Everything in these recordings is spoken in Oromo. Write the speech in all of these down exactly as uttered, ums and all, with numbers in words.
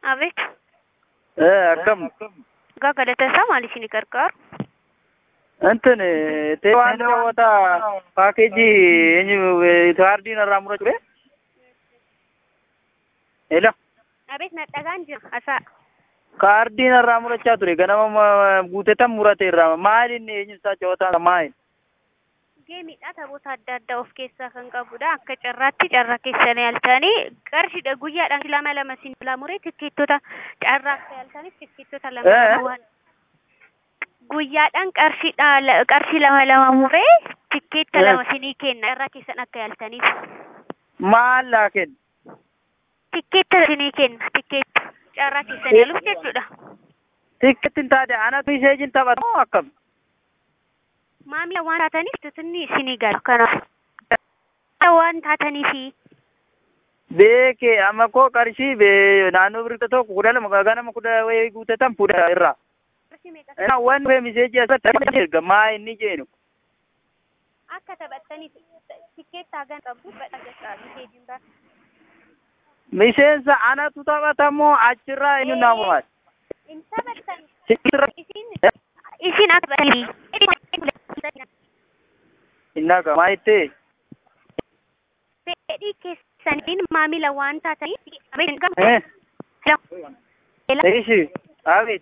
Abeet. Eh, akkam. Gaggadataa isaa maal isin gargaaru? Antan tee waan jawwata paakeejii eenyu kaardiin irraa mura ture. Hello. Abeet na dhagaan jira asaa. Kaardiin irraa murachaa ture ganama guutetan murate irraa maal inni eenyu isaa jawwata maal? Geemidha taphoota adda addaa of keessaa kan qabudha. Akka carraatti carraa keessanii halkanii qarshiidha guyyaadhaan lama lama siin lamuree tikkeettota carraa halkanii tikkeettota lama lama waan guyyaadhaan qarshiidha qarshii lama lama muree tikkeetta lama siinii kenna carraa keessan akka halkaniif. Maal laa kenna? Tikkeetta siinii kenna tikkeetta carraa keessanii haluuf jechuudha. Tikkeettiin taate anatu ishee jin taphatu akkam? Maamila waan taataniif tutunni isinii galu kanaaf waan taataniifi beekee amma koo qarshii bee naannoo birita tokko kudha lama ganama kudha wayii guutetan fuudha irraa waan bee miseejii asatti erga maa inni jeenu akka taphattaniif tikkeettaa gan qabdu badhaasa miseejiin baa miseensa anatu taphatamoo achirraa eenyu naamumaat in taphattan isin isin akka battanii Inna kama itti fedhii keessaniin maamila waan taataniif eh Eishi Abid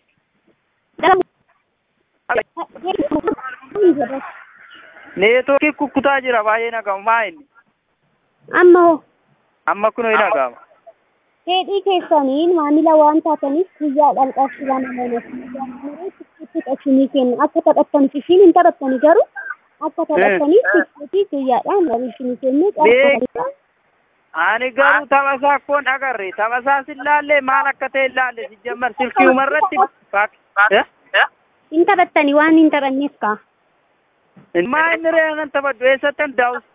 Neetooki kukkutaa jira baay'ee nagama maayini amma hoo amma kunoo hin nagama fedhii keessaniin maamila waan taataniif guyyaadhaan qarshii lama lama isinii kenna akka taphattaniif isin hin taphattani garuu akka taphattaniif tikkeetii guyyaadhaan isinii kennu qarshii ani garuu taphasaa akkoon agarre taphasaa sillaallee maal akka ta'e ilaalle sijjammar silkii umarratti hin taphattani waan hin taphanneef kaa maa inni reegan taphadhu eessattan daawus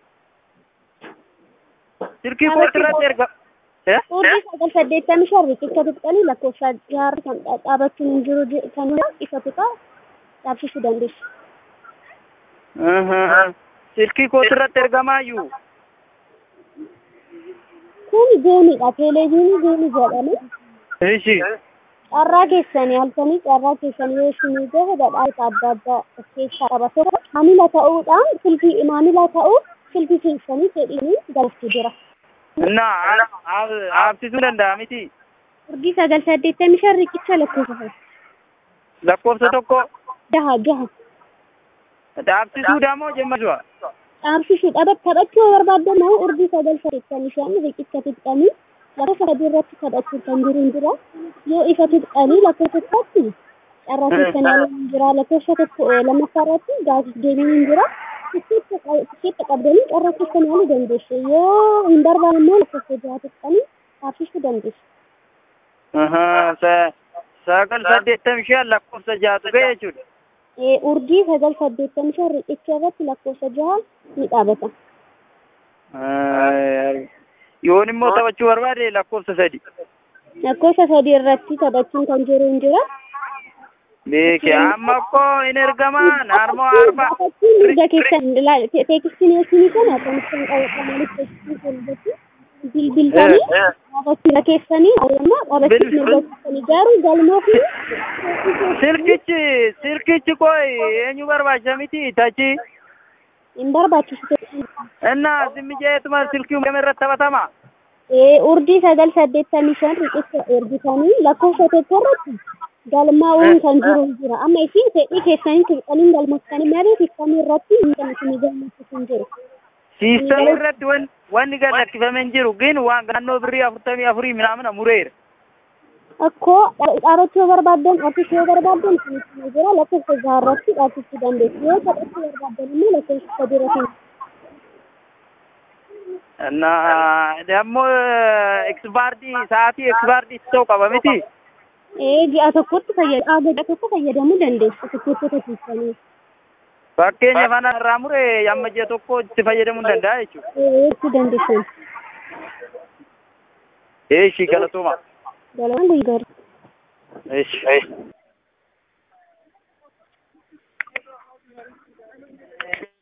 silkii kootirratti erga Urjii sagal saddeettamii shan riqicha tuqqanii lakkoofsa jaarri kan dhaabachuun hin jiru kan isa tuqaa dhaabsisuu dandeessu. Silkii kootirratti ergamaayyuu. Kun geemidha. Teleeviinii geemii jedhama. Ishi. Carraa keessanii halkanii carraa keessanii yoo isinii gahe badhaasa adda addaa of keessaa qaba. Tokko maamila ta'uudhaan silkii maamila ta'uu silkii keessanii fedhiin galchuu jira. Naa aabsisuu danda'a miti. Urjii sagal saddeettamii shan riqicha lakkoofsa. Lakkoofsa tokko. Jaha jaha. Dhaabsisuudha moo jemmasuudha? Dhaabsisuudha. Taphachuu barbaaddan moo urjii sagal saddeettamii shan riqicha tuqqanii lakkoofsa sadii irratti taphachuu kan jiru hin jira. Yoo isa tuqqanii lakkoofsa tokkotti carraa keessanii hin jira. Lakkoofsa tokko lammaffaa irratti gaafis deebiin hin jira. Tikkeetta qabdanii carraa keessanii haaluu dandeessu. Yoo hin barbaanne immoo lakkoofsa jaha tuqqanii dhaabsisuu dandeessu. Sagal saddeettamii shan lakkoofsa jahatu gahe jechuudha. Urjii sagal saddeettamii shan riqicha irratti lakkoofsa jaha ni dhaabata. Yoon immoo taphachuu barbaade lakkoofsa sadi. Lakkoofsa sadi irratti taphachuun kan jiru hin jira. Beekee amma koo hin ergamaa naarmoo arba. Erga keessan teekistiin isinii kana kan isaan qabatamanis teekistiin kan bilbiltanii qabachuudha keessanii amma qabachuuf mirgachiisanii garuu galmoo fi silkichi silkichi koo eenyu barbaachisa miti tachi hin barbaachisu innaa simmi jeetuma silkii uumame irratti taphatama urjii sagal saddeettamii shan riqicha ergitanii lakkoofsa tokko irratti galmaa'uun kan jiru jira amma isin fedhii keessanii tuqanii galmoofsanii malee tikkamii irratti kan isinii galmeessisu hin jiru. Siistamii irratti wanni gad lakkifamee hin jiru gin waan naannoo birrii afurtamii afurii minaamina mureera. Akkoo dhaabachuu barbaaddan dhaabsisuu yoo barbaaddan isinii jira lakkoofsa jaha irratti dhaabsisuu dandeessu yoo taphachuu barbaaddan immoo lakkoofsa sadii irratti. Ammoo eksbaardii sa'aatii eksbaardii ta'uu qaba miti. Ji'a tokkotti fayyadamu ji'a tokko fayyadamuu dandeessu tikkeettota keessanii. Fakkeenya faana irraa mure amma ji'a tokko itti fayyadamuu danda'a jechuudha. Itti dandeessu. Eeshi galatooma. Galatooma guyyaa gaarii. Eeshi.